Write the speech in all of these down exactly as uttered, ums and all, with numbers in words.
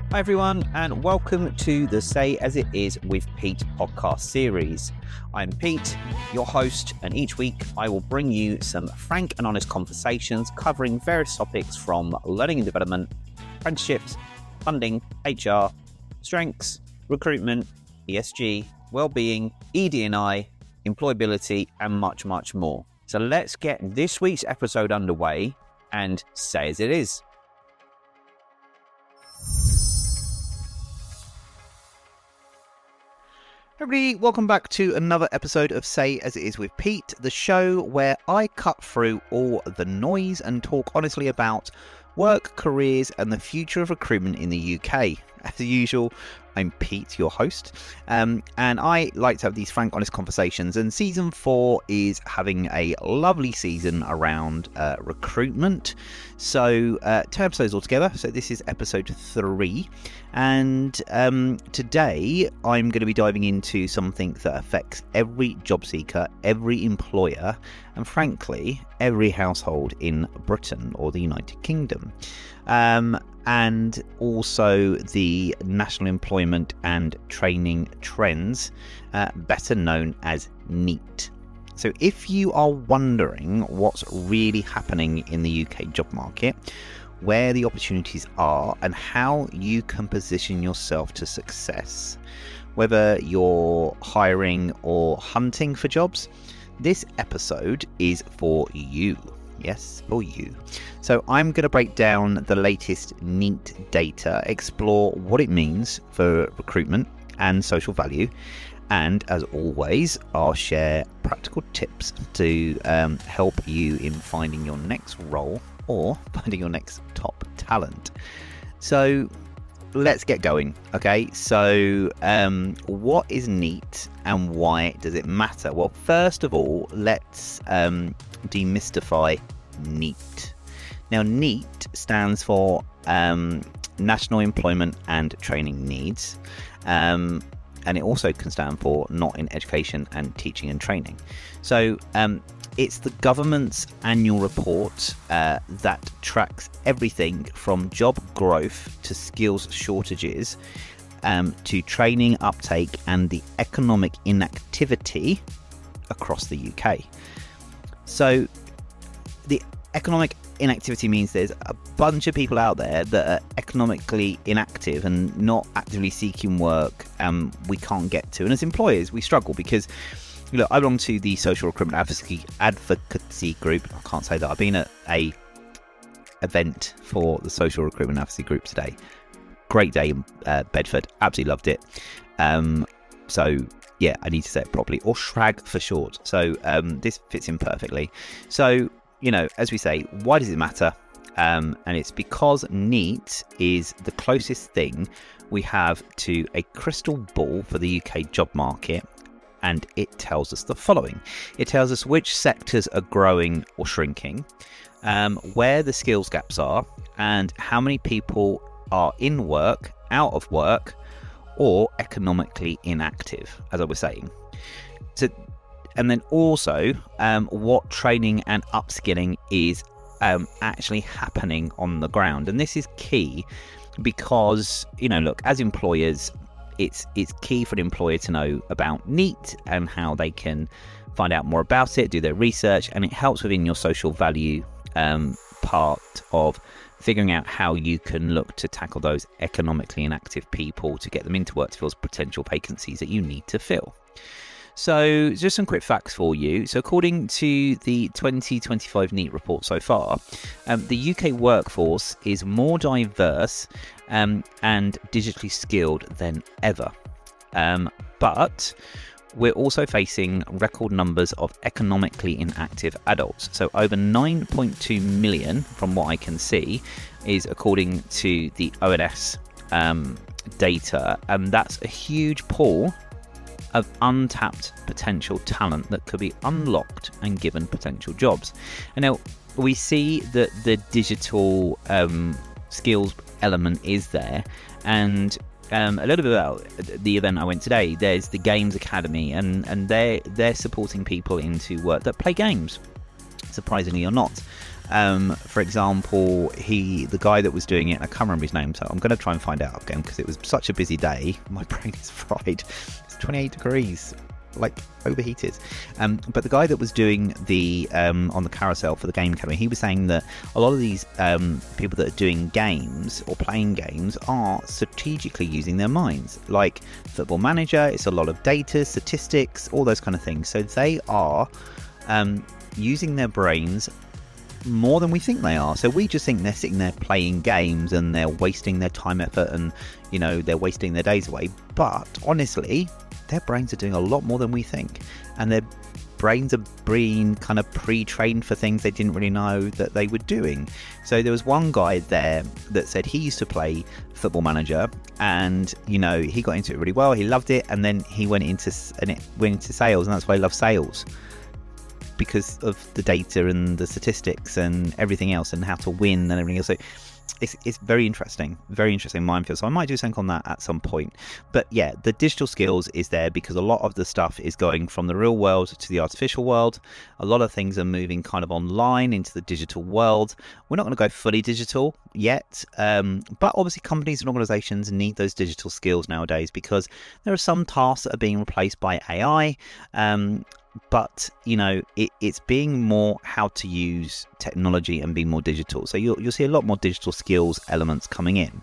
Hi everyone, and welcome to the Say As It Is with Pete podcast series. I'm Pete, your host, and each week I will bring you some frank and honest conversations covering various topics from learning and development, apprenticeships, funding, H R, strengths, recruitment, E S G, well-being, E D and I, employability, and much, much more. So let's get this week's episode underway and say as it is. Everybody, welcome back to another episode of Say As It Is with Pete, the show where I cut through all the noise and talk honestly about work, careers, and the future of recruitment in the U K. As usual, I'm Pete, your host, um, and I like to have these frank, honest conversations, and season four is having a lovely season around uh, recruitment. So, uh, two episodes altogether, so this is episode three, and um, today I'm going to be diving into something that affects every job seeker, every employer, and frankly, every household in Britain or the United Kingdom. Um, and also the National Employment and Training Trends, uh, better known as NEET. So if you are wondering what's really happening in the U K job market, where the opportunities are, and how you can position yourself to success, whether you're hiring or hunting for jobs, this episode is for you. Yes, for you. So I'm going to break down the latest NEET data, explore what it means for recruitment and social value, and as always, I'll share practical tips to um, help you in finding your next role or finding your next top talent. So let's get going. Okay, so um, what is NEET and why does it matter? Well, first of all, let's um, demystify NEET. Now, NEET stands for um, National Employment and Training Needs, um, and it also can stand for Not in Education and Teaching and Training. So um, it's the government's annual report uh, that tracks everything from job growth to skills shortages, um, to training uptake and the economic inactivity across the U K. So the economic inactivity means there's a bunch of people out there that are economically inactive and not actively seeking work, um, we can't get to. And as employers, we struggle because, look, I belong to the social recruitment advocacy, advocacy group. I can't say that. I've been at a event for the social recruitment advocacy group today. Great day in uh, Bedford. Absolutely loved it. Um, so, yeah, I need to say it properly. Or SHRAG for short. So um, this fits in perfectly. So, you know, as we say, why does it matter? Um, and it's because NEET is the closest thing we have to a crystal ball for the U K job market, and it tells us the following. It tells us which sectors are growing or shrinking, um, where the skills gaps are, and how many people are in work, out of work, or economically inactive, as I was saying. So, and then also um, what training and upskilling is um, actually happening on the ground. And this is key because, you know, look, as employers, it's it's key for an employer to know about NEET and how they can find out more about it, do their research, and it helps within your social value um, part of figuring out how you can look to tackle those economically inactive people to get them into work to fill potential vacancies that you need to fill. So just some quick facts for you. So according to the twenty twenty-five NEET report so far, um, the U K workforce is more diverse um, and digitally skilled than ever. Um, but we're also facing record numbers of economically inactive adults. So over nine point two million, from what I can see, is according to the O N S um, data. And that's a huge pool of untapped potential talent that could be unlocked and given potential jobs. And now we see that the digital um, skills element is there, and um, a little bit about the event I went today. There's the Games Academy, and and they're they're supporting people into work that play games, surprisingly or not. Um, for example, he, the guy that was doing it, and I can't remember his name, so I'm going to try and find out again because it was such a busy day. My brain is fried. It's twenty-eight degrees, like overheated. Um, but the guy that was doing the um, on the carousel for the Game Academy, he was saying that a lot of these um, people that are doing games or playing games are strategically using their minds. Like Football Manager, it's a lot of data, statistics, all those kind of things. So they are um, using their brains more than we think they are. So we just think they're sitting there playing games and they're wasting their time, effort, and you know, they're wasting their days away. But honestly, their brains are doing a lot more than we think, and their brains are being kind of pre-trained for things they didn't really know that they were doing. So there was one guy there that said he used to play Football Manager, and you know, he got into it really well, he loved it, and then he went into and it went into sales, and that's why he loves sales, because of the data and the statistics and everything else, and how to win and everything else. So it's, it's very interesting, very interesting minefield. So I might do something on that at some point. But yeah, the digital skills is there because a lot of the stuff is going from the real world to the artificial world. A lot of things are moving kind of online into the digital world. We're not going to go fully digital yet, um, but obviously companies and organizations need those digital skills nowadays because there are some tasks that are being replaced by A I. Um, But, you know, it, it's being more how to use technology and being more digital. So you'll, you'll see a lot more digital skills elements coming in.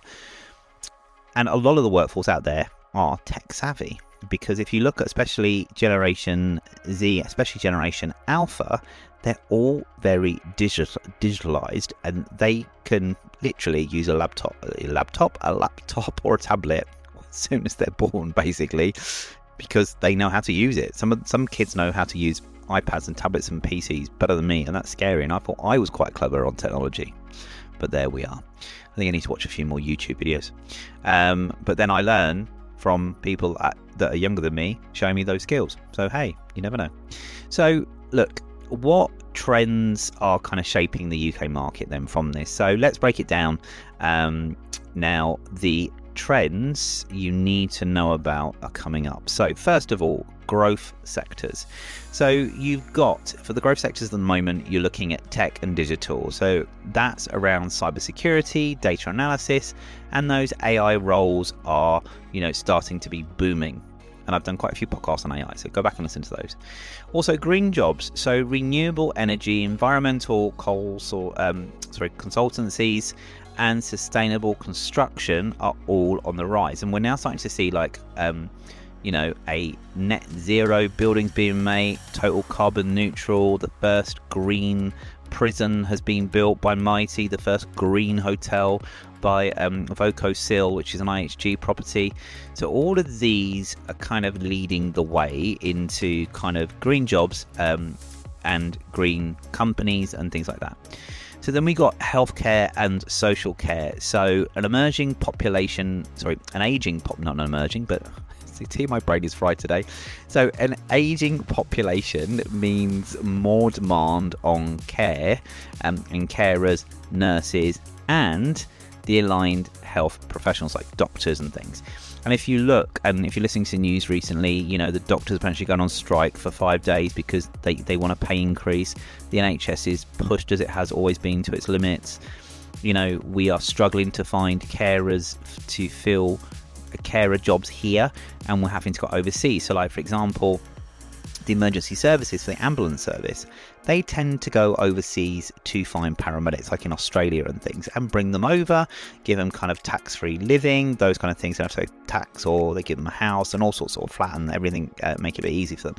And a lot of the workforce out there are tech savvy. Because if you look at especially Generation Z, especially Generation Alpha, they're all very digital, digitalized, and they can literally use a laptop, a laptop, a laptop or a tablet as soon as they're born, basically, because they know how to use it. Some some kids know how to use iPads and tablets and P Cs better than me, and that's scary. And I thought I was quite clever on technology, but there we are. I think I need to watch a few more YouTube videos. Um, but then I learn from people at, that are younger than me showing me those skills. So hey, you never know. So look, what trends are kind of shaping the U K market then from this? So let's break it down. Um, now the trends you need to know about are coming up. So first of all, growth sectors. So you've got, for the growth sectors at the moment, you're looking at tech and digital. So that's around cybersecurity, data analysis, and those A I roles are, you know, starting to be booming. And I've done quite a few podcasts on A I, so go back and listen to those. Also, green jobs, so renewable energy, environmental coals, or um, sorry, consultancies, and sustainable construction are all on the rise. And we're now starting to see, like, um, you know, a net zero buildings being made, total carbon neutral. The first green prison has been built by Mighty, the first green hotel by um, Vocosil, which is an I H G property. So all of these are kind of leading the way into kind of green jobs um, and green companies and things like that. So then we got healthcare and social care. So an emerging population, sorry, an aging pop, not an emerging, but see, my brain is fried today. So an aging population means more demand on care um, and carers, nurses, and the aligned health professionals like doctors and things. And if you look, and if you're listening to news recently, you know, the doctors have actually gone on strike for five days because they, they want a pay increase. The N H S is pushed, as it has always been, to its limits. You know, we are struggling to find carers to fill carer jobs here, and we're having to go overseas. So like, for example, the emergency services for the ambulance service, they tend to go overseas to find paramedics, like in Australia and things, and bring them over, give them kind of tax-free living, those kind of things. They don't have to pay tax, or they give them a house and all sorts of flat and everything, uh, make it a bit easy for them.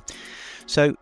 So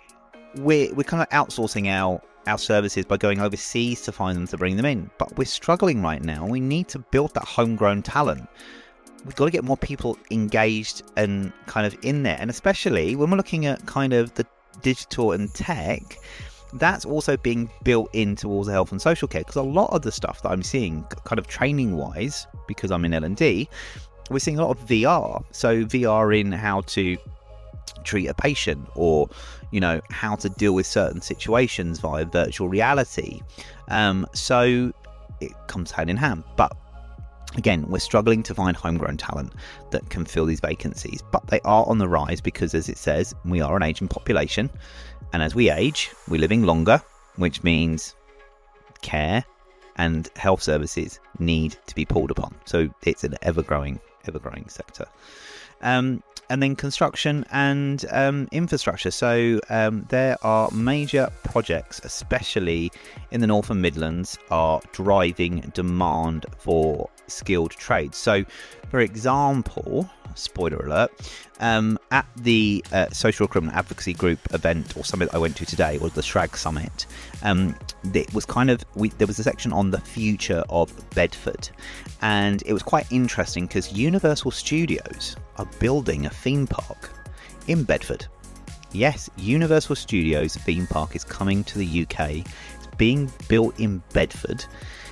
we're, we're kind of outsourcing our our services by going overseas to find them, to bring them in. But we're struggling right now. We need to build that homegrown talent. We've got to get more people engaged and kind of in there. And especially when we're looking at kind of the digital and tech, that's also being built in towards the health and social care. Because a lot of the stuff that I'm seeing kind of training wise, because I'm in L and D, we're seeing a lot of V R. So V R in how to treat a patient, or, you know, how to deal with certain situations via virtual reality. Um, so it comes hand in hand. But again, we're struggling to find homegrown talent that can fill these vacancies, but they are on the rise because, as it says, we are an aging population, and as we age, we're living longer, which means care and health services need to be pulled upon. So it's an ever-growing, ever-growing sector. Um, and then construction and um, infrastructure. So um, there are major projects, especially in the North and Midlands, are driving demand for skilled trades. So, for example, spoiler alert, um, at the uh, Social Recruitment Advocacy Group event or summit I went to today, was the Shrag Summit, um, it was kind of, we, there was a section on the future of Bedford, and it was quite interesting because Universal Studios are building a theme park in Bedford. Yes, Universal Studios theme park is coming to the U K. It's being built in Bedford.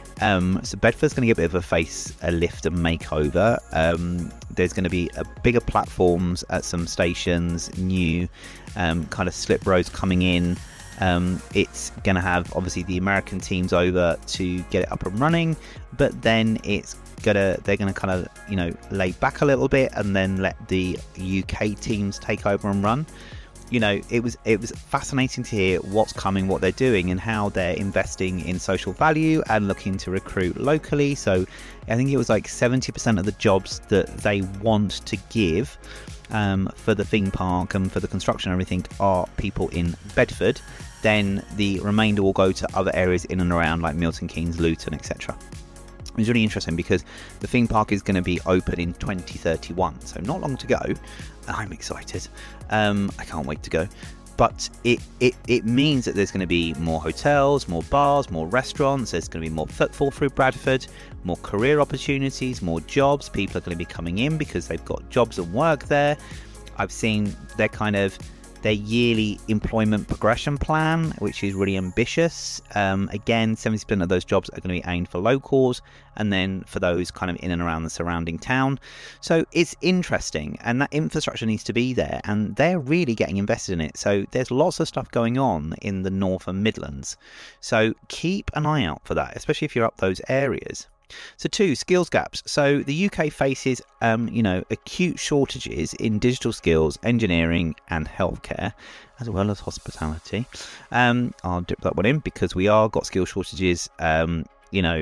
Um, so Bedford's going to get a bit of a face, a lift and makeover. Um, there's going to be a bigger platforms at some stations, new um, kind of slip roads coming in. Um, it's going to have obviously the American teams over to get it up and running, but then it's gonna they're going to kind of, you know, lay back a little bit and then let the U K teams take over and run. You know, it was it was fascinating to hear what's coming, what they're doing, and how they're investing in social value and looking to recruit locally. So I think it was like seventy percent of the jobs that they want to give um, for the theme park and for the construction and everything are people in Bedford. Then the remainder will go to other areas in and around like Milton Keynes, Luton, et cetera. It's really interesting because the theme park is going to be open in twenty thirty-one, so not long to go. I'm excited. Um, I can't wait to go. But it, it, it means that there's going to be more hotels, more bars, more restaurants. There's going to be more footfall through Bradford, more career opportunities, more jobs. People are going to be coming in because they've got jobs and work there. I've seen their kind of their yearly employment progression plan, which is really ambitious. Um, again, seventy percent of those jobs are going to be aimed for locals, and then for those kind of in and around the surrounding town. So it's interesting, and that infrastructure needs to be there, and they're really getting invested in it. So there's lots of stuff going on in the North and Midlands. So keep an eye out for that, especially if you're up those areas. So two, skills gaps. So the U K faces, um, you know, acute shortages in digital skills, engineering and healthcare, as well as hospitality. Um, I'll dip that one in because we are got skill shortages. Um, you know,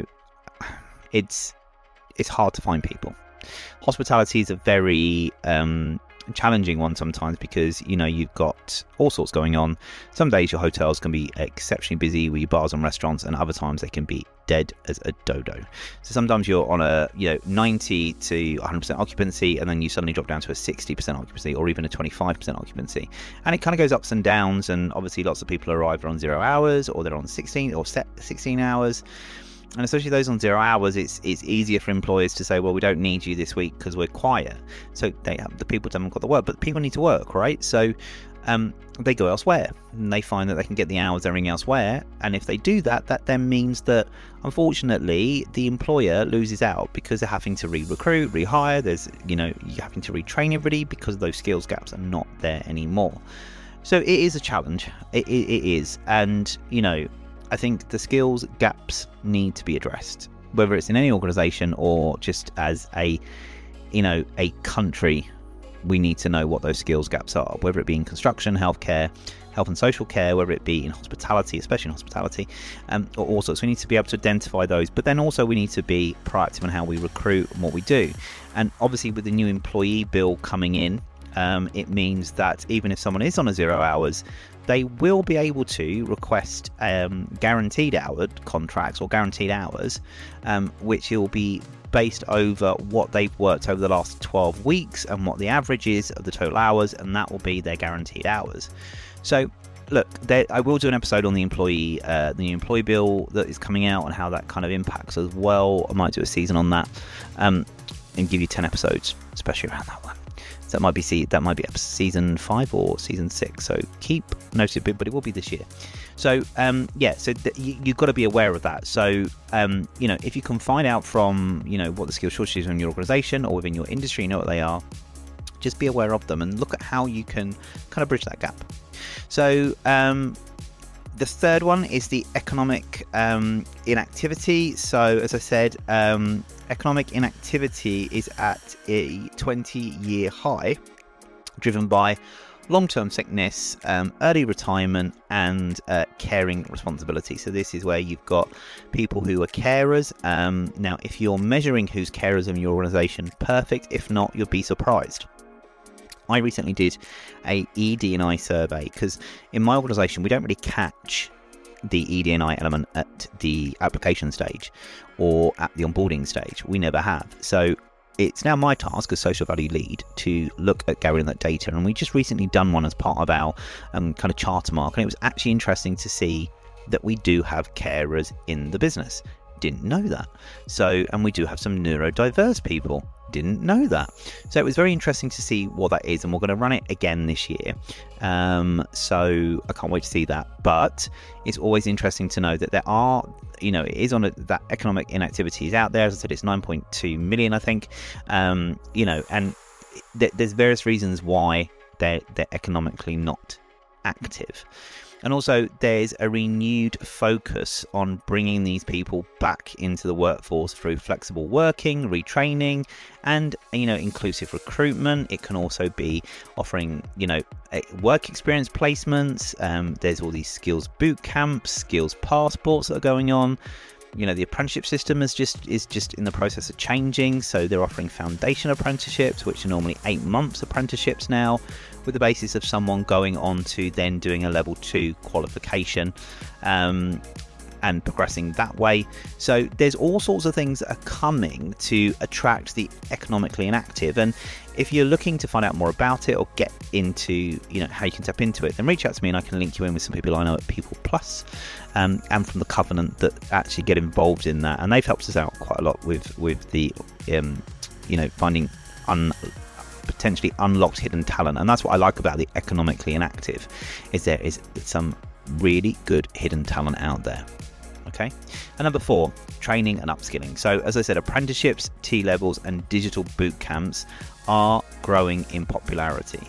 it's it's hard to find people. Hospitality is a very um, challenging one sometimes because, you know, you've got all sorts going on. Some days your hotels can be exceptionally busy with your bars and restaurants, and other times they can be dead as a dodo. So sometimes you're on a, you know, ninety to one hundred percent occupancy, and then you suddenly drop down to a sixty percent occupancy or even a twenty-five percent occupancy, and it kind of goes ups and downs. And obviously lots of people are either on zero hours or they're on sixteen or set sixteen hours. And especially those on zero hours, it's it's easier for employers to say, well, we don't need you this week because we're quiet. So they have, the people haven't got the work, but people need to work, right? So um, they go elsewhere, and they find that they can get the hours everything elsewhere. And if they do that, that then means that, unfortunately, the employer loses out because they're having to re-recruit, rehire. There's, you know, you're having to retrain everybody because those skills gaps are not there anymore. So it is a challenge. It, it, it is. And, you know, I think the skills gaps need to be addressed, whether it's in any organisation or just as a, you know, a country. We need to know what those skills gaps are, whether it be in construction, healthcare, health and social care, whether it be in hospitality, especially in hospitality, um, or also. So we need to be able to identify those, but then also we need to be proactive in how we recruit and what we do. And obviously with the new employee bill coming in, um, it means that even if someone is on a zero hours, they will be able to request um, guaranteed hour contracts or guaranteed hours, um, which will be based over what they've worked over the last twelve weeks and what the average is of the total hours, and that will be their guaranteed hours. So look, there, I will do an episode on the employee, uh, the new employee bill that is coming out and how that kind of impacts as well. I might do a season on that, um, and give you ten episodes, especially around that one. So that might be see that might be season five or season six. So keep notice, but it will be this year. So um, yeah, so th- you, you've got to be aware of that. So um, you know, if you can find out from, you know, what the skill shortages are in your organisation or within your industry, you know what they are, just be aware of them and look at how you can kind of bridge that gap. So um, the third one is the economic um, inactivity. So as I said, um, economic inactivity is at a twenty-year high, driven by long-term sickness, um, early retirement, and uh, caring responsibility. So this is where you've got people who are carers. Um, now, if you're measuring who's carers in your organisation, perfect. If not, you'll be surprised. I recently did a E D and I survey because in my organisation, we don't really catch the E D and I element at the application stage or at the onboarding stage. We never have. So it's now my task as social value lead to look at gathering that data, and we just recently done one as part of our um, kind of charter mark, and it was actually interesting to see that we do have carers in the business. Didn't know that. So, and we do have some neurodiverse people. Didn't know that. So it was very interesting to see what that is, and we're going to run it again this year. Um, so I can't wait to see that. But it's always interesting to know that there are, you know, it is on a, that economic inactivity is out there. As I said, it's nine point two million, I think. Um, you know, and th- there's various reasons why they're they're economically not active. And also there's a renewed focus on bringing these people back into the workforce through flexible working, retraining, and, you know, inclusive recruitment. It can also be offering, you know, work experience placements. Um, there's all these skills boot camps, skills passports that are going on. You know, the apprenticeship system is just is just in the process of changing. So they're offering foundation apprenticeships, which are normally eight months apprenticeships now, with the basis of someone going on to then doing a level two qualification um, and progressing that way. So there's all sorts of things that are coming to attract the economically inactive. And if you're looking to find out more about it or get into, you know, how you can tap into it, then reach out to me and I can link you in with some people I know at People Plus um, and from the Covenant that actually get involved in that. And they've helped us out quite a lot with, with the, um, you know, finding un potentially unlocked hidden talent. And that's what I like about the economically inactive, is there is some really good hidden talent out there. Okay. And number four, training and upskilling. So as I said, apprenticeships, T-levels and digital boot camps are growing in popularity.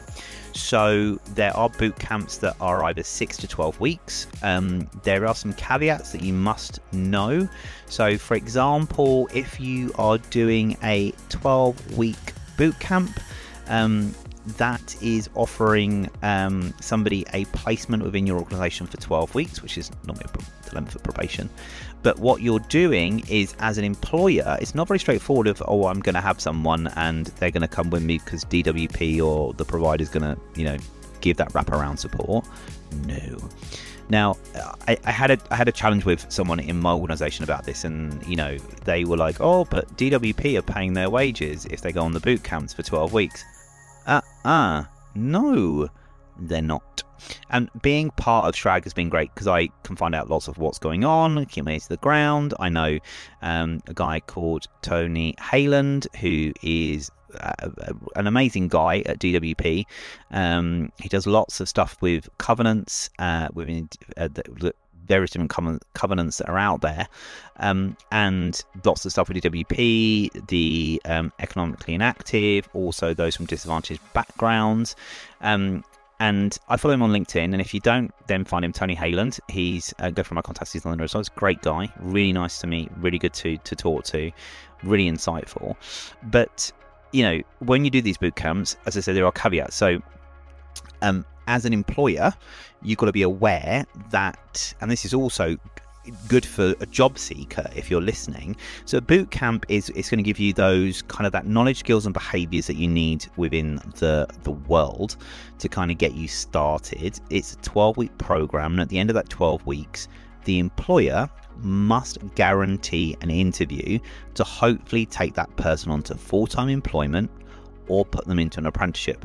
So there are boot camps that are either six to twelve weeks. Um, there are some caveats that you must know. So for example, if you are doing a twelve week boot camp, um, that is offering um, somebody a placement within your organisation for twelve weeks, which is normally the length of probation. But what you're doing is, as an employer, it's not very straightforward of, oh, I'm going to have someone and they're going to come with me because D W P or the provider is going to, you know, give that wraparound support. No. Now, I, I had a I had a challenge with someone in my organisation about this, and, you know, they were like, oh, but D W P are paying their wages if they go on the boot camps for twelve weeks. Uh-uh, no, they're not. And being part of Shrag has been great because I can find out lots of what's going on, keep my ears to the ground. I know um, a guy called Tony Hayland, who is uh, an amazing guy at D W P. Um, he does lots of stuff with covenants, uh, within uh, the, the various different co- covenants that are out there, um, and lots of stuff with D W P, the um, economically inactive, also those from disadvantaged backgrounds. Um, and I follow him on LinkedIn, and if you don't, then find him, Tony Hayland. He's uh, go for my contacts. He's on the results. Great guy, really nice to meet, really good to to talk to, really insightful. But you know, when you do these boot camps, as I said, there are caveats. So, um, as an employer, you've got to be aware that, and this is also good for a job seeker if you're listening. So a boot camp is it's going to give you those kind of that knowledge, skills and behaviors that you need within the the world to kind of get you started. It's a twelve week program, and at the end of that twelve weeks, the employer must guarantee an interview to hopefully take that person onto full-time employment or put them into an apprenticeship.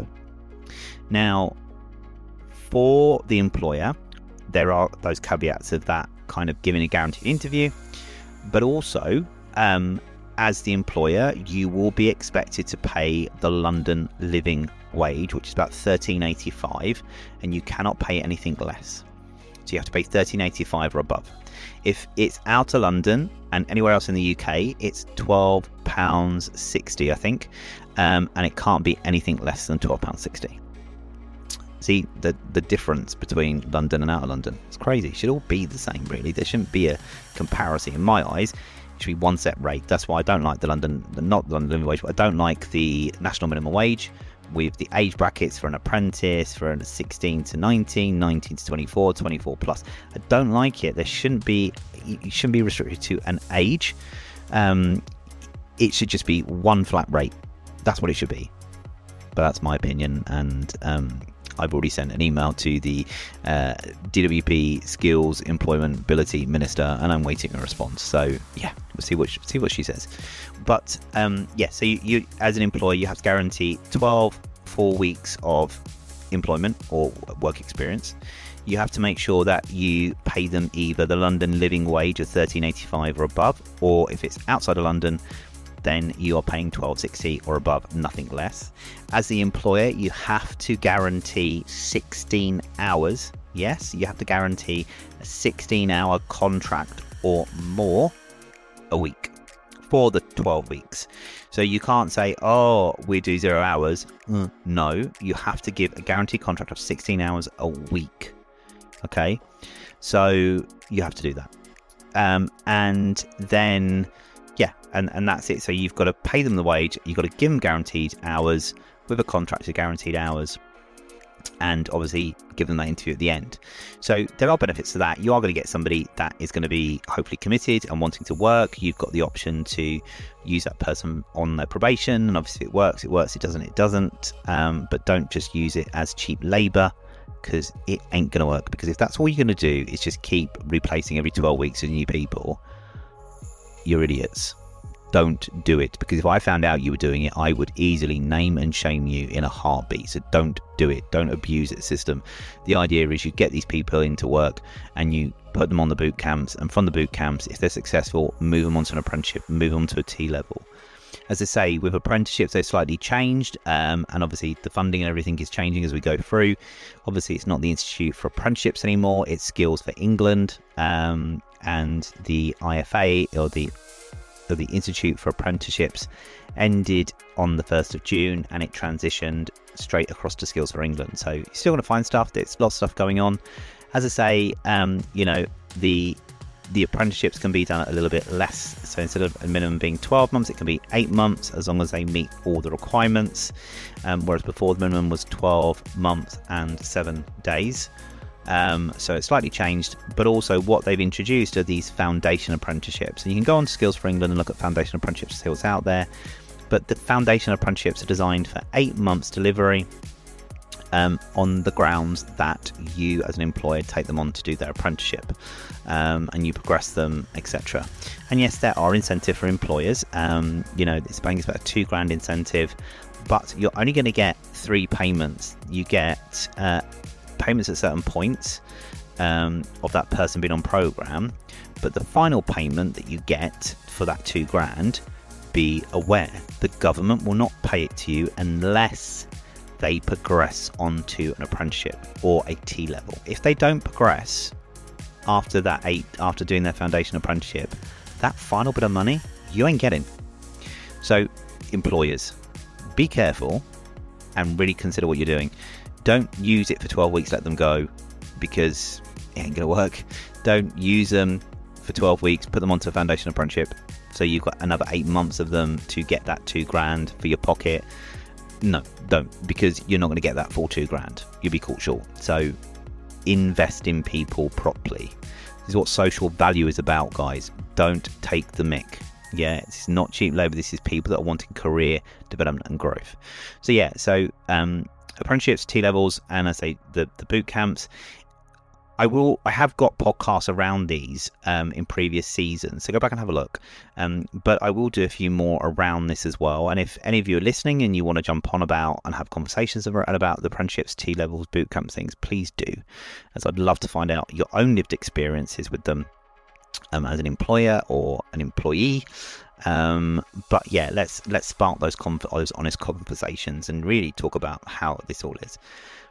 Now, for the employer, there are those caveats of that kind of giving a guaranteed interview, but also um, as the employer, you will be expected to pay the London living wage, which is about thirteen eighty-five, and you cannot pay anything less. So you have to pay thirteen eighty-five or above. If it's out of London and anywhere else in the U K, it's twelve pounds sixty, I think, um, and it can't be anything less than twelve pounds sixty. See the the difference between London and out of London. It's crazy. It should all be the same, really. There shouldn't be a comparison in my eyes. It should be one set rate. That's why I don't like the London, the, not the London living wage, but I don't like the national minimum wage, with the age brackets for an apprentice, for a sixteen to nineteen, nineteen to twenty-four, twenty-four plus. I don't like it. There shouldn't be, you shouldn't be restricted to an age. Um, it should just be one flat rate. That's what it should be. But that's my opinion, and um, I've already sent an email to the uh, D W P Skills Employability Minister, and I'm waiting a response. So yeah, we'll see what see what she says. But um, yeah, so you, you as an employer, you have to guarantee twelve full weeks of employment or work experience. You have to make sure that you pay them either the London living wage of thirteen eighty-five or above, or if it's outside of London, then you are paying twelve sixty or above, nothing less. As the employer, you have to guarantee sixteen hours. Yes, you have to guarantee a sixteen hour contract or more a week for the twelve weeks. So you can't say, oh, we do zero hours. Mm. No, you have to give a guaranteed contract of sixteen hours a week. Okay, so you have to do that. Um, and then... Yeah, and, and that's it. So you've got to pay them the wage, you've got to give them guaranteed hours with a contract of guaranteed hours, and obviously give them that interview at the end. So there are benefits to that. You are going to get somebody that is going to be hopefully committed and wanting to work. You've got the option to use that person on their probation, and obviously if it works, it works, it doesn't, it doesn't. Um, but don't just use it as cheap labour, because it ain't going to work. Because if that's all you're going to do is just keep replacing every twelve weeks with new people, you're idiots. Don't do it, because if I found out you were doing it, I would easily name and shame you in a heartbeat. So don't do it. Don't abuse the system. The idea is you get these people into work and you put them on the boot camps, and from the boot camps, if they're successful, move them onto an apprenticeship, move them to a T level. As I say, with apprenticeships, they've slightly changed, um, and obviously the funding and everything is changing as we go through. Obviously, it's not the Institute for Apprenticeships anymore, it's Skills for England, um, and the I F A, or the or the Institute for Apprenticeships, ended on the first of June, and it transitioned straight across to Skills for England. So you're still going to find stuff. There's lots of stuff going on. As I say, um, you know, the the apprenticeships can be done at a little bit less. So instead of a minimum being twelve months, it can be eight months as long as they meet all the requirements. Um, whereas before, the minimum was twelve months and seven days. Um, so it's slightly changed, but also what they've introduced are these foundation apprenticeships, and you can go on to Skills for England and look at foundation apprenticeships, see what's out there. But the foundation apprenticeships are designed for eight months delivery, um, on the grounds that you as an employer take them on to do their apprenticeship, um, and you progress them, etc. And yes, there are incentives for employers. Um, you know, this bank is about a two grand incentive, but you're only going to get three payments. You get uh, payments at certain points um, of that person being on program, but the final payment that you get for that two grand, be aware the government will not pay it to you unless they progress onto an apprenticeship or a T level. If they don't progress after that eight, after doing their foundation apprenticeship, that final bit of money you ain't getting. So employers, be careful and really consider what you're doing. Don't use it for twelve weeks, let them go, because it ain't gonna work. Don't use them for twelve weeks, put them onto a foundation apprenticeship, so you've got another eight months of them to get that two grand for your pocket. No, don't, because you're not going to get that full two grand. You'll be caught short. So invest in people properly. This is what social value is about, guys. Don't take the mick. Yeah, it's not cheap labour. This is people that are wanting career development and growth. So yeah, so um, apprenticeships, T levels, and I say the the boot camps. I will. I have got podcasts around these um, in previous seasons, so go back and have a look. Um, but I will do a few more around this as well. And if any of you are listening and you want to jump on about and have conversations about, about the apprenticeships, T levels, boot camp things, please do, as I'd love to find out your own lived experiences with them um, as an employer or an employee. Um, but yeah, let's let's spark those con- those honest conversations and really talk about how this all is.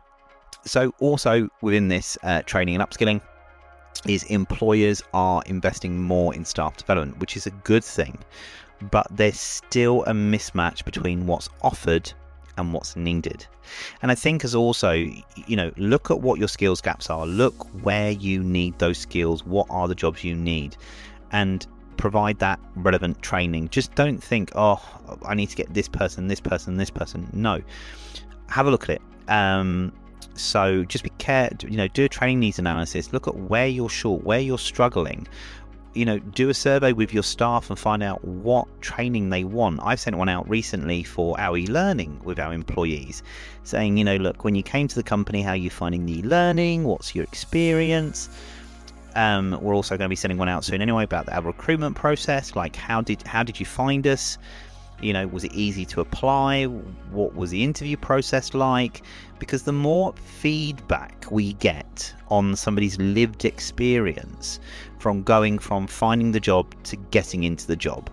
So also within this uh, training and upskilling is employers are investing more in staff development, which is a good thing, but there's still a mismatch between what's offered and what's needed. And I think as also, you know, look at what your skills gaps are, look where you need those skills, what are the jobs you need, and provide that relevant training. Just don't think, oh, I need to get this person, this person, this person. No. have a look at it. Um, so just be careful, you know, do a training needs analysis, look at where you're short, where you're struggling. You know, do a survey with your staff and find out what training they want. I've sent one out recently for our e-learning with our employees, saying, you know, look, when you came to the company, how are you finding the e-learning? What's your experience? Um, we're also going to be sending one out soon anyway about our recruitment process. Like, how did how did you find us? You know, was it easy to apply? What was the interview process like? Because the more feedback we get on somebody's lived experience from going from finding the job to getting into the job,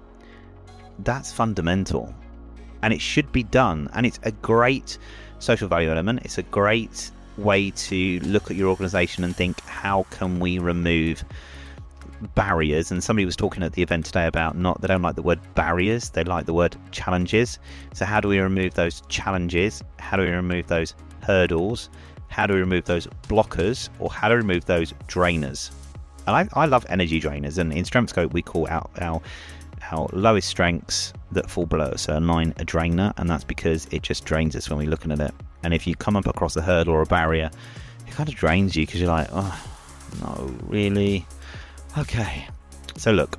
that's fundamental. And it should be done. And it's a great social value element. It's a great way to look at your organization and think, how can we remove barriers? And somebody was talking at the event today about not they don't like the word barriers, they like the word challenges. So how do we remove those challenges? How do we remove those hurdles? How do we remove those blockers? Or how do we remove those drainers? And I, I love energy drainers, and in StrengthScope we call out our our lowest strengths that fall below a certain line a drainer, and that's because it just drains us when we're looking at it. And if you come up across a hurdle or a barrier, it kind of drains you because you're like, oh no, really? Okay. So look,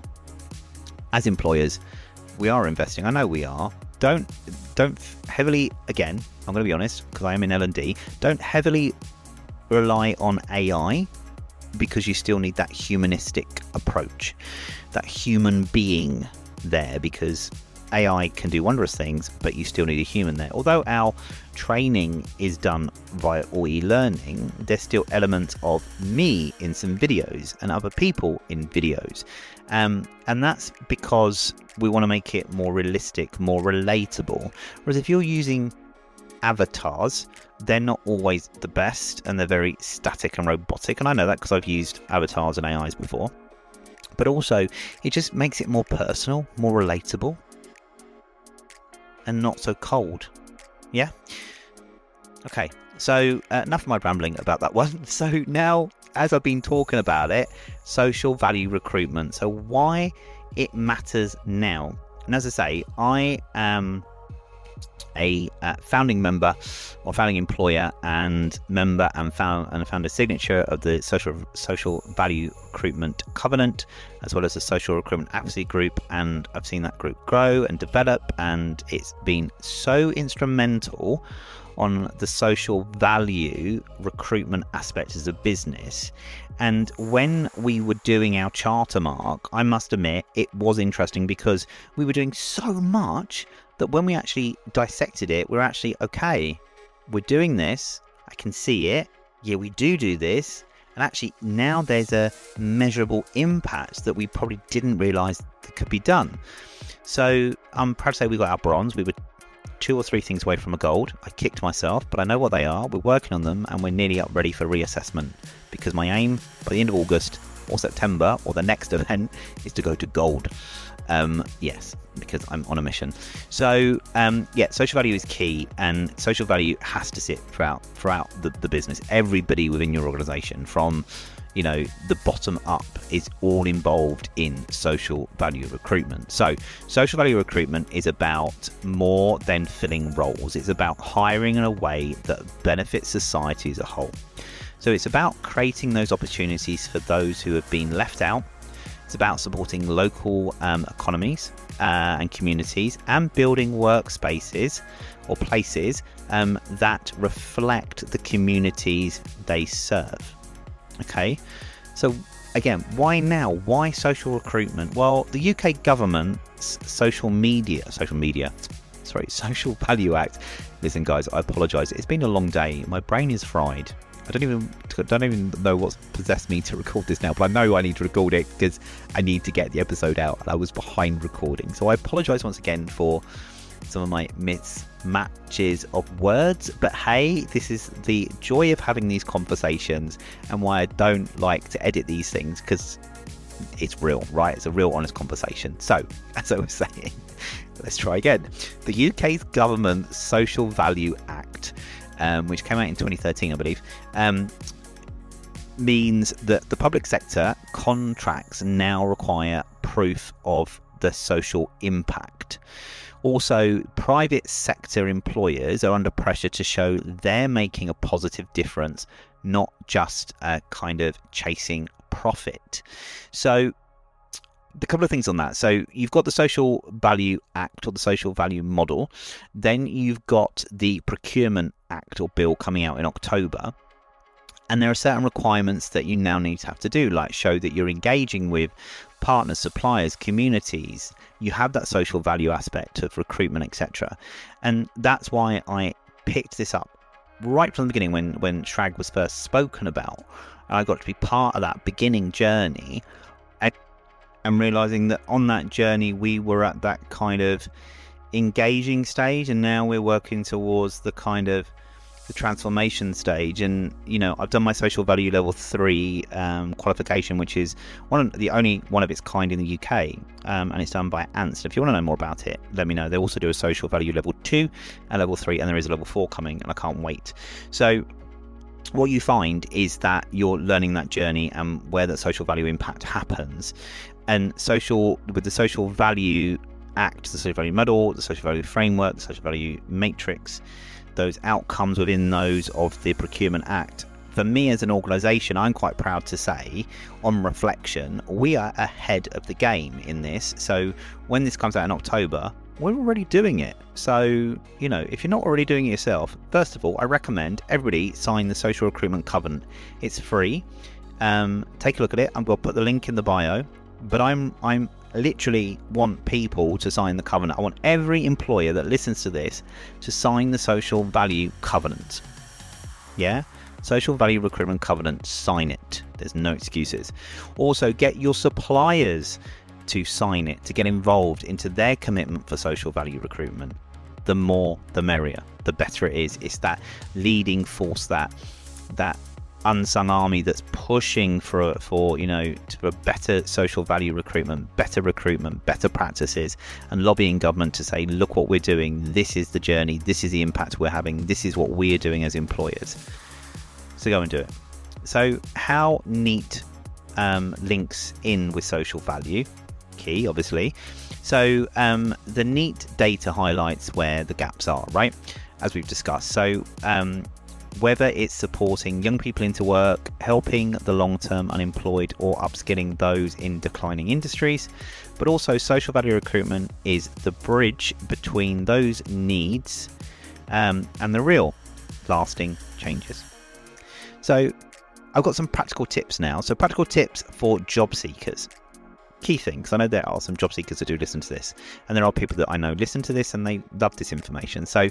as employers, we are investing. I know we are. Don't don't heavily, again, I'm going to be honest, because I am in L and D, don't heavily rely on A I, because you still need that humanistic approach, that human being there, because A I can do wondrous things, but you still need a human there. Although our training is done via all e-learning, there's still elements of me in some videos and other people in videos. Um, and that's because we want to make it more realistic, more relatable. Whereas if you're using avatars, they're not always the best, and they're very static and robotic. And I know that because I've used avatars and A Is before. But also, it just makes it more personal, more relatable, and not so cold. Yeah? Okay, so uh, enough of my rambling about that one. So now, as I've been talking about it, social value recruitment. So why it matters now. And as I say, I am a uh, founding member or founding employer and member and found and founder signature of the social social value recruitment covenant, as well as the social recruitment advocacy group, and I've seen that group grow and develop, and it's been so instrumental on the social value recruitment aspect as a business. And when we were doing our charter mark, I must admit it was interesting because we were doing so much that when we actually dissected it, we're actually, okay, we're doing this, I can see it, yeah, we do do this, and actually now there's a measurable impact that we probably didn't realise that could be done. So I'm proud to say we got our bronze. We were two or three things away from a gold. I kicked myself, but I know what they are, we're working on them, and we're nearly up ready for reassessment, because my aim by the end of August or September or the next event is to go to gold. Um, yes, because I'm on a mission. So um, yeah, social value is key, and social value has to sit throughout throughout the, the business. Everybody within your organization, from you know the bottom up, is all involved in social value recruitment. So social value recruitment is about more than filling roles. It's about hiring in a way that benefits society as a whole. So it's about creating those opportunities for those who have been left out. It's about supporting local um, economies uh, and communities, and building workspaces or places um, that reflect the communities they serve. Okay, so again, why now? Why social recruitment? Well, the U K government's social media, social media, sorry, Social Value Act. Listen, guys, I apologise. It's been a long day. My brain is fried. I don't even don't even know what's possessed me to record this now, but I know I need to record it because I need to get the episode out, and I was behind recording. So I apologise once again for some of my mismatches of words, but hey, this is the joy of having these conversations and why I don't like to edit these things, because it's real, right? It's a real honest conversation. So, as I was saying, let's try again. The U K's government Social Value Act, Um, which came out in twenty thirteen, I believe, um, means that the public sector contracts now require proof of the social impact. Also, private sector employers are under pressure to show they're making a positive difference, not just a kind of chasing profit. So a couple of things on that. So you've got the Social Value Act or the Social Value Model. Then you've got the Procurement Act or bill coming out in October. And there are certain requirements that you now need to have to do, like show that you're engaging with partners, suppliers, communities. You have that social value aspect of recruitment, et cetera. And that's why I picked this up right from the beginning when, when Shrag was first spoken about. I got to be part of that beginning journey and, and realizing that on that journey, we were at that kind of engaging stage. And now we're working towards the kind of the transformation stage. And you know, I've done my social value level three um, qualification, which is one of the only one of its kind in the U K, um, and it's done by Ants. If you want to know more about it, let me know. They also do a social value level two and level three, and there is a level four coming, and I can't wait. So what you find is that you're learning that journey and where that social value impact happens. And social with the Social Value Act, the Social Value Model, the Social Value Framework, the Social Value Matrix, those outcomes within those of the Procurement Act. For me as an organisation, I'm quite proud to say, on reflection, we are ahead of the game in this. So when this comes out in October, we're already doing it. So, you know, if you're not already doing it yourself, first of all, I recommend everybody sign the Social Recruitment Covenant. It's free. Um, take a look at it. I'm going to put the link in the bio. But I'm I'm literally want people to sign the covenant. I want every employer that listens to this to sign the Social Value Covenant. Yeah? Social Value Recruitment Covenant. Sign it. There's no excuses. Also, get your suppliers to sign it, to get involved into their commitment for social value recruitment. The more, the merrier. The better it is. It's that leading force, that that unsung army that's pushing for for you know for better social value recruitment, better recruitment, better practices, and lobbying government to say, look what we're doing, this is the journey, this is the impact we're having, this is what we're doing as employers. So go and do it. So how Neat um, links in with social value, key obviously. So um, the Neat data highlights where the gaps are, right, as we've discussed. So um, whether it's supporting young people into work, helping the long-term unemployed, or upskilling those in declining industries, but also social value recruitment is the bridge between those needs um, and the real lasting changes. So I've got some practical tips now. So practical tips for job seekers. Key thing, because I know there are some job seekers that do listen to this, and there are people that I know listen to this and they love this information. So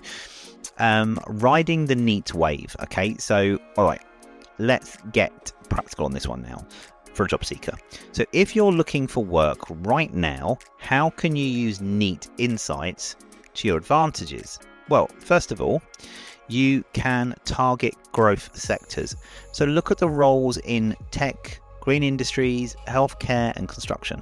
um riding the Neat wave. Okay, so all right, let's get practical on this one now for a job seeker. So if you're looking for work right now, how can you use Neat insights to your advantages? Well, first of all, you can target growth sectors. So look at the roles in tech, green industries, healthcare and construction.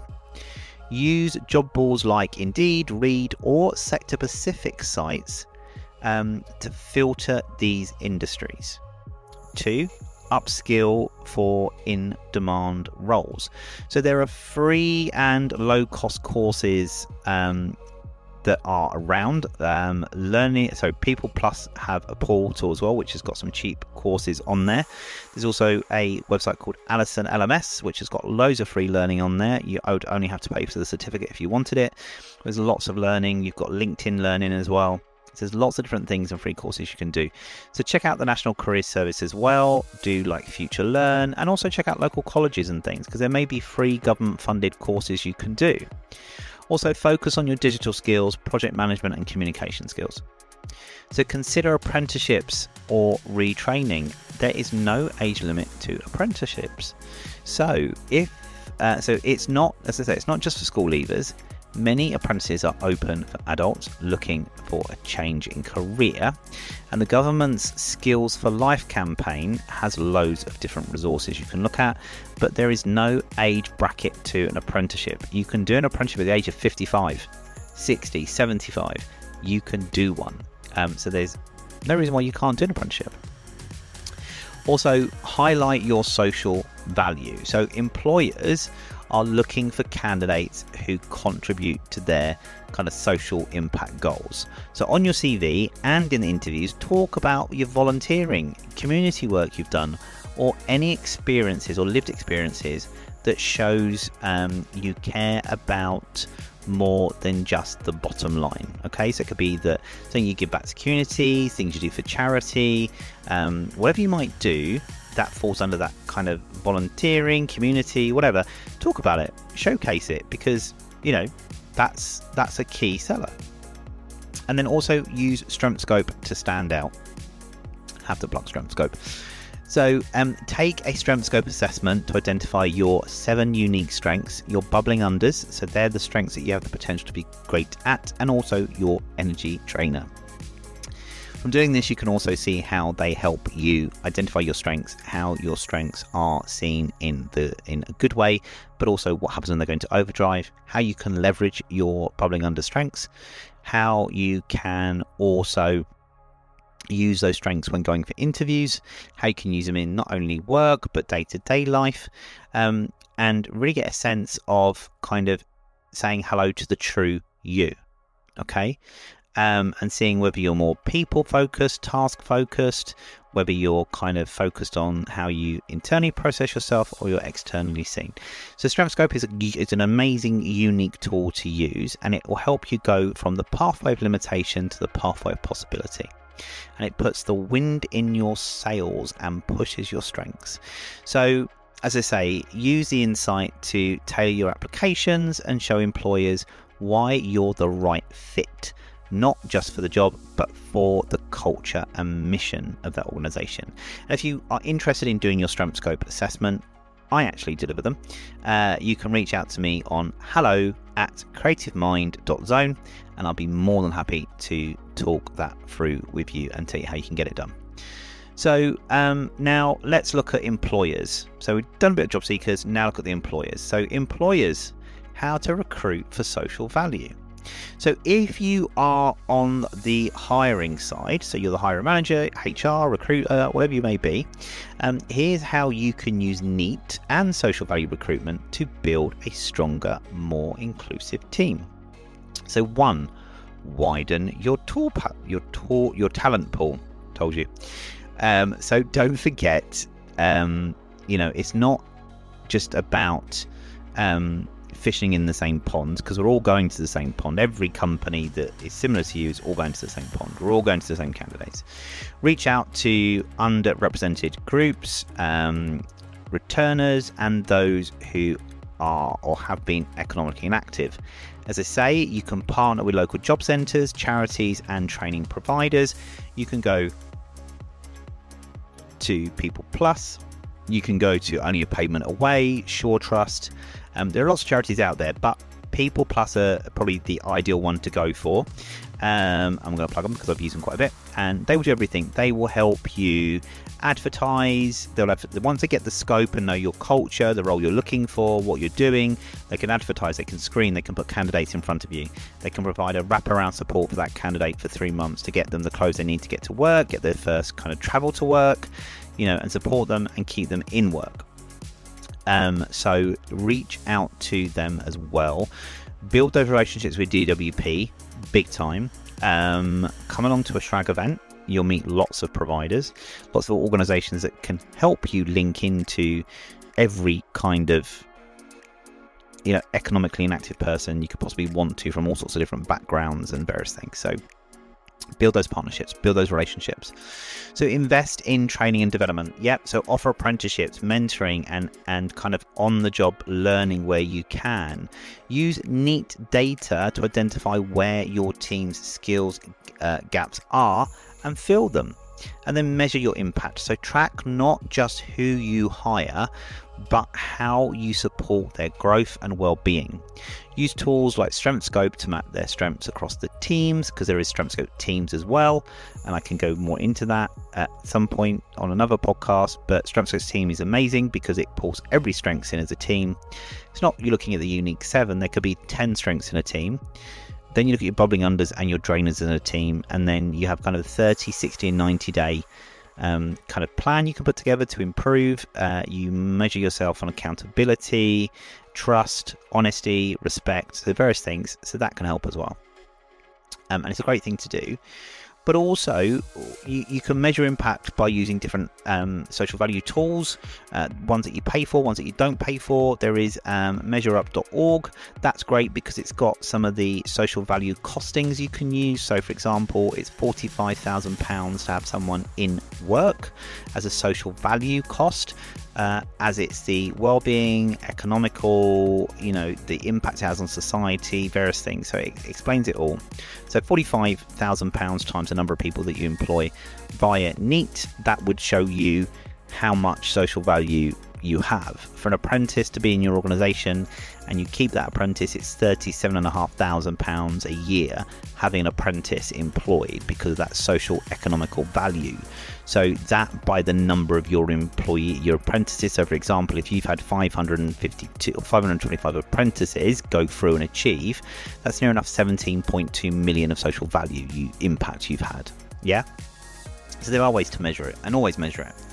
Use job boards like Indeed, Reed or sector-specific sites um, to filter these industries. Two, upskill for in-demand roles. So there are free and low-cost courses um, that are around um, learning. So People Plus have a portal as well, which has got some cheap courses on there. There's also a website called Allison L M S, which has got loads of free learning on there. You would only have to pay for the certificate if you wanted it. There's lots of learning. You've got LinkedIn Learning as well. So there's lots of different things and free courses you can do. So check out the National Careers Service as well. Do like Future Learn, and also check out local colleges and things, because there may be free government funded courses you can do. Also focus on your digital skills, project management and communication skills. So consider apprenticeships or retraining. There is no age limit to apprenticeships. So if uh, so it's not, as I say, it's not just for school leavers. Many apprentices are open for adults looking for a change in career, and the government's Skills for Life campaign has loads of different resources you can look at, but there is no age bracket to an apprenticeship. You can do an apprenticeship at the age of fifty-five, sixty, seventy-five. You can do one. Um, so there's no reason why you can't do an apprenticeship. Also, highlight your social value. So employers are looking for candidates who contribute to their kind of social impact goals. So on your C V and in the interviews, talk about your volunteering, community work you've done, or any experiences or lived experiences that shows um, you care about more than just the bottom line. Okay, so it could be that something you give back to community, things you do for charity, um, whatever you might do that falls under that kind of volunteering, community, whatever. Talk about it, showcase it, because you know that's that's a key seller. And then also use StrengthScope to stand out. Have to plug StrengthScope. So um, take a StrengthScope assessment to identify your seven unique strengths, your bubbling unders, so they're the strengths that you have the potential to be great at, and also your energy trainer. From doing this, you can also see how they help you identify your strengths, how your strengths are seen in the in a good way, but also what happens when they're going to overdrive, how you can leverage your bubbling under strengths, how you can also use those strengths when going for interviews, how you can use them in not only work but day-to-day life, um, and really get a sense of kind of saying hello to the true you. Okay, um, and seeing whether you're more people focused, task focused, whether you're kind of focused on how you internally process yourself or you're externally seen. So StrengthScope is, a, is an amazing, unique tool to use, and it will help you go from the pathway of limitation to the pathway of possibility. And it puts the wind in your sails and pushes your strengths. So, as I say, use the insight to tailor your applications and show employers why you're the right fit, not just for the job, but for the culture and mission of that organization. And if you are interested in doing your StrengthScope assessment, I actually deliver them. Uh, you can reach out to me on hello at creativemind dot zone, and I'll be more than happy to talk that through with you and tell you how you can get it done. So um, now let's look at employers. So we've done a bit of job seekers, now look at the employers. So employers, how to recruit for social value. So if you are on the hiring side, so you're the hiring manager, H R, recruiter, whatever you may be, um, here's how you can use NEAT and social value recruitment to build a stronger, more inclusive team. So one, widen your tool, your tool, your talent pool. Told you. Um, so don't forget, um, you know, it's not just about um, fishing in the same pond, because we're all going to the same pond. Every company that is similar to you is all going to the same pond. We're all going to the same candidates. Reach out to underrepresented groups, um, returners, and those who are or have been economically inactive. As I say, you can partner with local job centres, charities, and training providers. You can go to People Plus. You can go to Only a Payment Away, Shore Trust. Um, there are lots of charities out there, but People Plus are probably the ideal one to go for. Um, I'm going to plug them because I've used them quite a bit, and they will do everything. They will help you advertise. They'll have, once they get the scope and know your culture, the role you're looking for, what you're doing, they can advertise, they can screen, they can put candidates in front of you. They can provide a wraparound support for that candidate for three months to get them the clothes they need to get to work, get their first kind of travel to work, you know, and support them and keep them in work. Um, so reach out to them as well. Build those relationships with D W P big time. Um, come along to a Shrag event. You'll meet lots of providers, lots of organizations that can help you link into every kind of, you know, economically inactive person you could possibly want to, from all sorts of different backgrounds and various things. So build those partnerships, build those relationships. So invest in training and development. Yep. So offer apprenticeships, mentoring, and and kind of on the job learning where you can. Use NEAT data to identify where your team's skills uh, gaps are and fill them, and then measure your impact. So track not just who you hire, but how you support their growth and well-being. Use tools like StrengthScope to map their strengths across the teams, because there is StrengthScope teams as well, and I can go more into that at some point on another podcast. But StrengthScope's team is amazing because it pulls every strengths in as a team. It's not you're looking at the unique seven, there could be ten strengths in a team. Then you look at your bubbling unders and your drainers in a team, and then you have kind of thirty, sixty, and ninety day um, kind of plan you can put together to improve. Uh, you measure yourself on accountability, trust, honesty, respect, so various things. So that can help as well. Um, and it's a great thing to do. But also, you, you can measure impact by using different um, social value tools, uh, ones that you pay for, ones that you don't pay for. There is um, measure up dot org. That's great because it's got some of the social value costings you can use. So, for example, it's forty-five thousand pounds to have someone in work as a social value cost. Uh, as it's the well-being, economical, you know, the impact it has on society, various things. So it explains it all. So forty-five thousand pounds times the number of people that you employ via Neat, that would show you how much social value you have. For an apprentice to be in your organisation and you keep that apprentice, it's thirty-seven thousand five hundred pounds a year having an apprentice employed because of that social economical value. So that by the number of your employee, your apprentices. So for example, if you've had five hundred fifty-two or five hundred twenty-five apprentices go through and achieve, that's near enough seventeen point two million of social value you impact you've had. Yeah. So there are ways to measure it, and always measure it.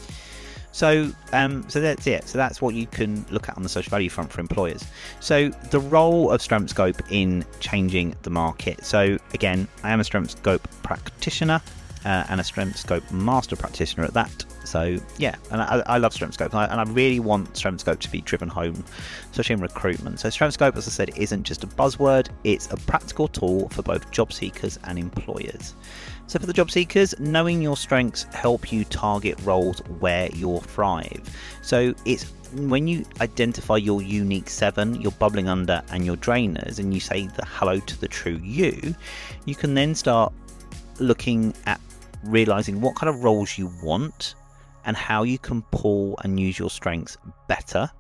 So, um, so that's it. So that's what you can look at on the social value front for employers. So the role of StrengthScope in changing the market. So again, I am a StrengthScope practitioner uh, and a StrengthScope master practitioner at that. So yeah, and I, I love StrengthScope, and I, and I really want StrengthScope to be driven home, especially in recruitment. So StrengthScope, as I said, isn't just a buzzword; it's a practical tool for both job seekers and employers. So for the job seekers, knowing your strengths help you target roles where you'll thrive. So it's when you identify your unique seven, your bubbling under and your drainers, and you say the hello to the true you, you can then start looking at realizing what kind of roles you want and how you can pull and use your strengths better,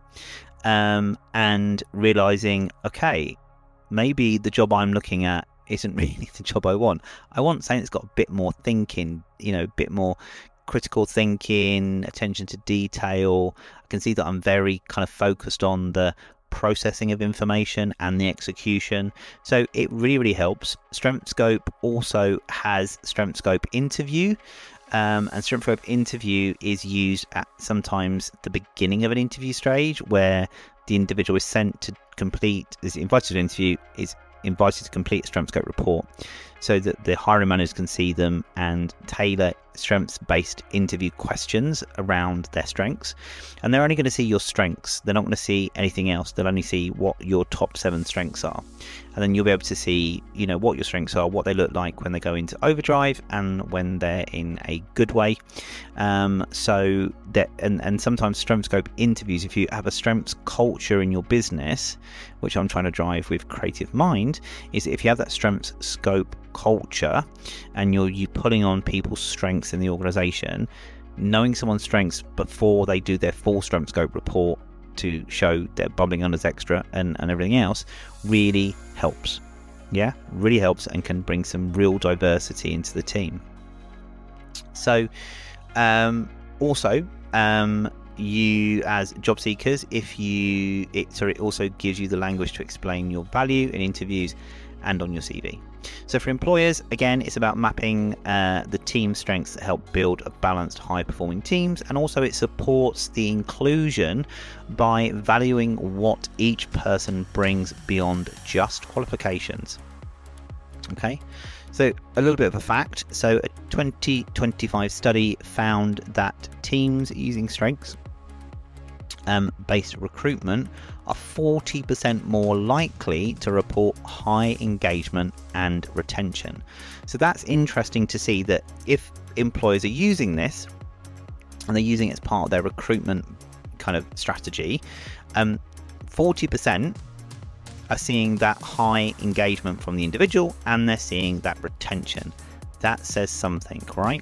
um, and realizing, okay, maybe the job I'm looking at isn't really the job I want. I want something that's got a bit more thinking, you know, a bit more critical thinking, attention to detail. I can see that I'm very kind of focused on the processing of information and the execution. So it really, really helps. StrengthScope also has StrengthScope Interview. Um, and StrengthScope Interview is used at sometimes the beginning of an interview stage where the individual is sent to complete, is invited to an interview, is invited to complete a StrengthScope report so that the hiring managers can see them and tailor strengths-based interview questions around their strengths. And they're only going to see your strengths. They're not going to see anything else. They'll only see what your top seven strengths are. And then you'll be able to see, you know, what your strengths are, what they look like when they go into overdrive and when they're in a good way. Um, so that, and, and sometimes StrengthScope interviews, if you have a strengths culture in your business, which I'm trying to drive with Creative Mind, is if you have that StrengthScope culture and you're you pulling on people's strengths in the organization, knowing someone's strengths before they do their full StrengthScope report to show their bubbling unders extra and, and everything else really helps. Yeah, really helps and can bring some real diversity into the team. So um, also um, you as job seekers, if you it so it also gives you the language to explain your value in interviews and on your C V. So for employers, again, it's about mapping uh, the team strengths that help build a balanced, high-performing teams, and also it supports the inclusion by valuing what each person brings beyond just qualifications. Okay, so a little bit of a fact. So a twenty twenty-five study found that teams using strengths Um, based recruitment are forty percent more likely to report high engagement and retention. So that's interesting to see that if employers are using this and they're using it as part of their recruitment kind of strategy, um, forty percent are seeing that high engagement from the individual and they're seeing that retention. That says something, right?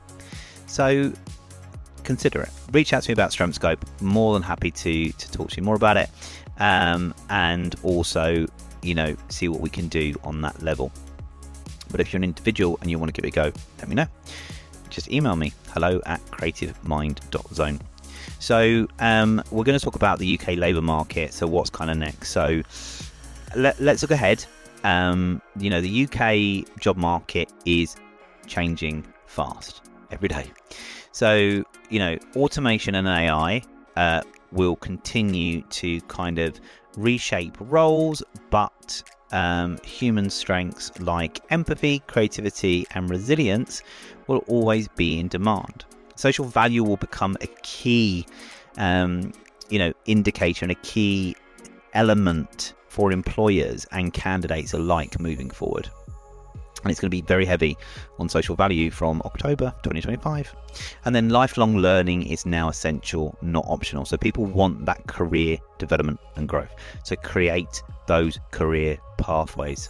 So consider it. Reach out to me about StrengthScope. More than happy to to talk to you more about it, um, and also, you know, see what we can do on that level. But if you're an individual and you want to give it a go, let me know. Just email me, hello at creativemind dot zone. So um, we're going to talk about the U K labour market. So what's kind of next? So let, let's look ahead. Um, you know, the U K job market is changing fast every day. So, you know, automation and A I uh, will continue to kind of reshape roles, but um, human strengths like empathy, creativity, and resilience will always be in demand. Social value will become a key, um, you know, indicator and a key element for employers and candidates alike moving forward. And it's going to be very heavy on social value from October twenty twenty-five. And then lifelong learning is now essential, not optional. So people want that career development and growth. So create those career pathways.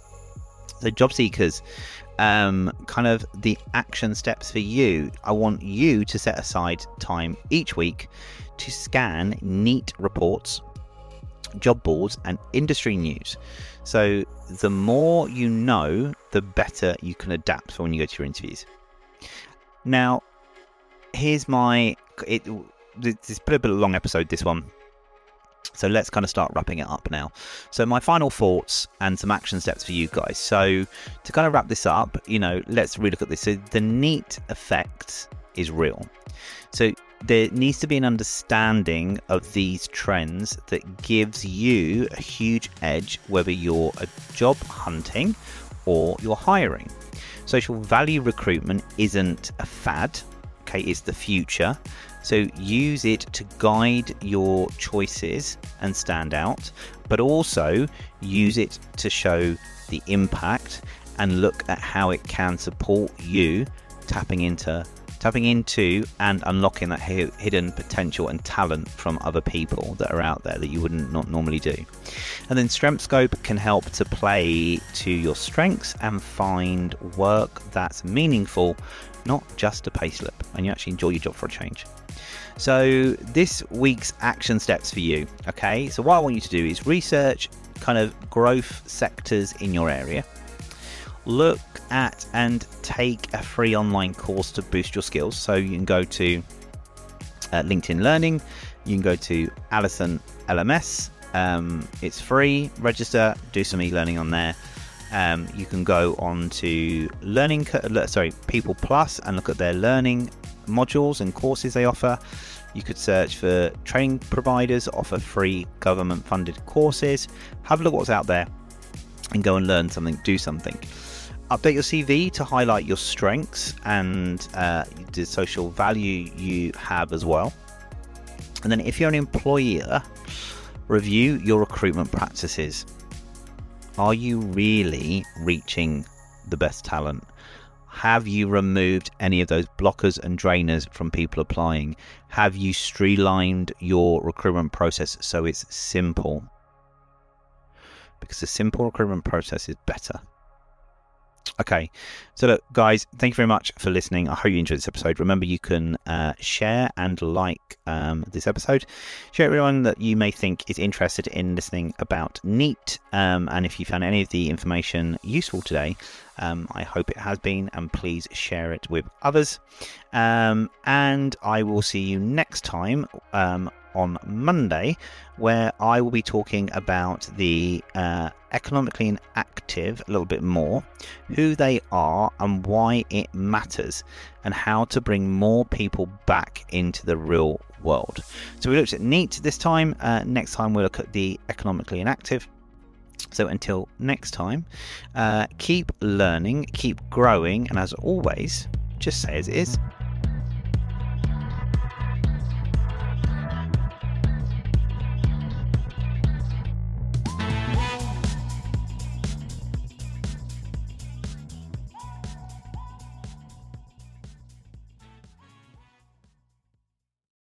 So job seekers, um, kind of the action steps for you. I want you to set aside time each week to scan neat reports, job boards, and industry news. So the more you know, the better you can adapt for when you go to your interviews. Now, here's my, it, it's been a bit of a long episode, this one. So let's kind of start wrapping it up now. So my final thoughts and some action steps for you guys. So to kind of wrap this up, you know, let's relook at this. So the NEAT effect is real. So there needs to be an understanding of these trends that gives you a huge edge, whether you're a job hunting or you're hiring. Social value recruitment isn't a fad, okay, it's the future. So use it to guide your choices and stand out, but also use it to show the impact and look at how it can support you tapping into tapping into and unlocking that hidden potential and talent from other people that are out there that you wouldn't not normally do. And then StrengthScope can help to play to your strengths and find work that's meaningful, not just a payslip, and you actually enjoy your job for a change. So this week's action steps for you, okay? So what I want you to do is research kind of growth sectors in your area. Look at and take a free online course to boost your skills. So you can go to uh, LinkedIn Learning, you can go to Allison L M S, um, it's free, register, do some e-learning on there. Um, you can go on to Learning, sorry, People Plus and look at their learning modules and courses they offer. You could search for training providers that offer free government funded courses. Have a look what's out there and go and learn something, do something. Update your C V to highlight your strengths and uh, the social value you have as well. And then if you're an employer, review your recruitment practices. Are you really reaching the best talent? Have you removed any of those blockers and drainers from people applying? Have you streamlined your recruitment process so it's simple? Because a simple recruitment process is better. Okay, so look, guys, thank you very much for listening. I hope you enjoyed this episode. Remember, you can uh, share and like um, this episode. Share it with everyone that you may think is interested in listening about NEAT. Um, and if you found any of the information useful today, um, I hope it has been, and please share it with others. Um, and I will see you next time um, on Monday, where I will be talking about the uh, economically inactive a little bit more, who they are and why it matters, and how to bring more people back into the real world. So we looked at NEAT this time. Uh, next time we'll look at the economically inactive. So until next time, uh, keep learning, keep growing, and as always, just say as it is.